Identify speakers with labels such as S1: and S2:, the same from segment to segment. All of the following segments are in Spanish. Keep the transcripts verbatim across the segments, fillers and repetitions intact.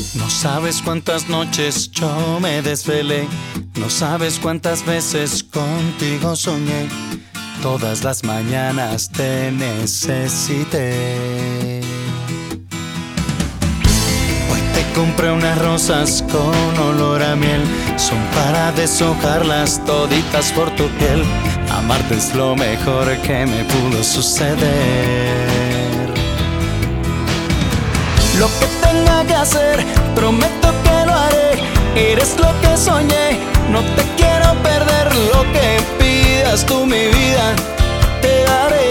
S1: No sabes cuántas noches yo me desvelé, no sabes cuántas veces contigo soñé. Todas las mañanas te necesité. Hoy te compré unas rosas con olor a miel, son para deshojarlas toditas por tu piel. Amarte es lo mejor que me pudo suceder. Lo que tenga que hacer, prometo que lo haré. Eres lo que soñé, no te quiero perder. Lo que pidas tú, mi vida, te daré.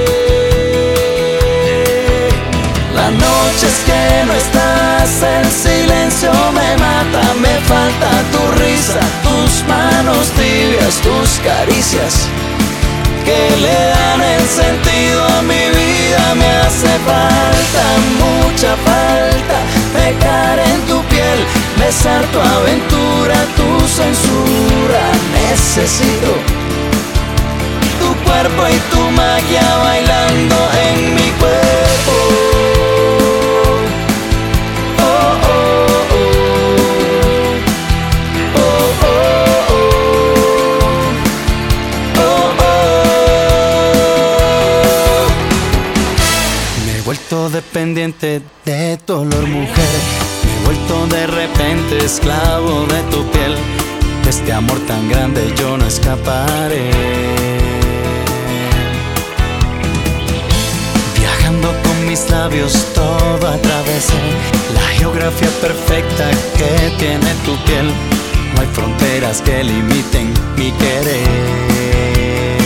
S1: Las noches que no estás, el silencio me mata. Me falta tu risa, tus manos tibias, tus caricias que le dan el sentido a mi vida. Me hace falta, mucha falta, pecar en tu piel, besar tu aventura, tu censura. Necesito tu cuerpo y tu magia bailando en mi cuerpo. Dependiente de tu olor, mujer, me he vuelto de repente esclavo de tu piel. De este amor tan grande yo no escaparé. Viajando con mis labios todo atravesé la geografía perfecta que tiene tu piel. No hay fronteras que limiten mi querer.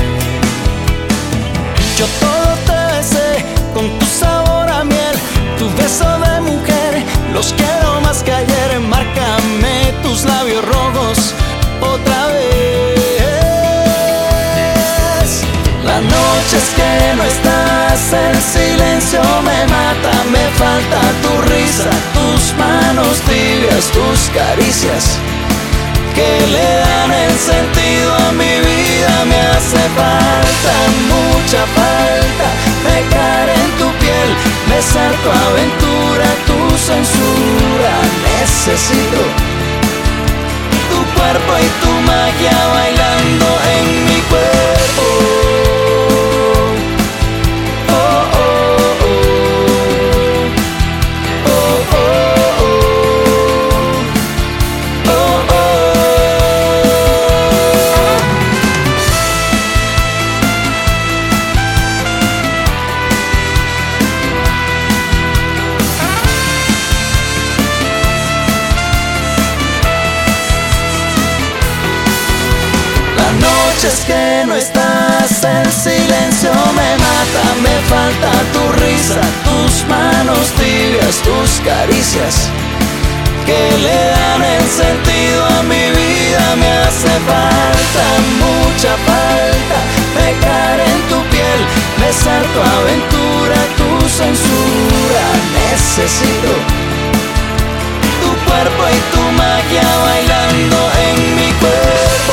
S1: Yo todo te besé con tu sabor a miel, tu beso de mujer, los quiero más que ayer. Márcame tus labios rojos otra vez. Las noches que no estás, el silencio me mata. Me falta tu risa, tus manos tibias, tus caricias que le dan el sentido a mi vida. Me hace falta, mucha falta, pecar en tu piel, besar tu aventura, tu censura. Necesito tu cuerpo y tu magia bailando en mi cuerpo. Noches que no estás, el silencio me mata. Me falta tu risa, tus manos tibias, tus caricias que le dan el sentido a mi vida. Me hace falta, mucha falta, pecar en tu piel, besar tu aventura, tu censura. Necesito tu cuerpo y tu magia bailando en mi cuerpo.